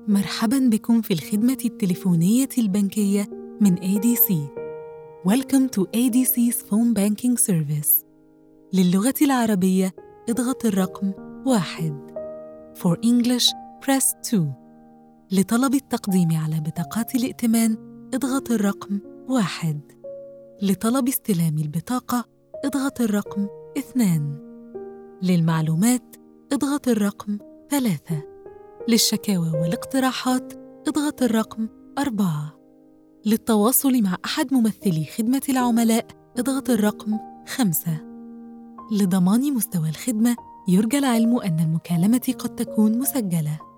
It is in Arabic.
مرحباً بكم في الخدمة التليفونية البنكية من ADC. Welcome to ADC's phone banking service. للغة العربية اضغط الرقم 1. For English, press 2. لطلب التقديم على بطاقات الائتمان اضغط الرقم 1. لطلب استلام البطاقة اضغط الرقم 2. للمعلومات اضغط الرقم 3. للشكاوى والاقتراحات اضغط الرقم 4. للتواصل مع أحد ممثلي خدمة العملاء اضغط الرقم 5. لضمان مستوى الخدمة يرجى العلم أن المكالمة قد تكون مسجلة.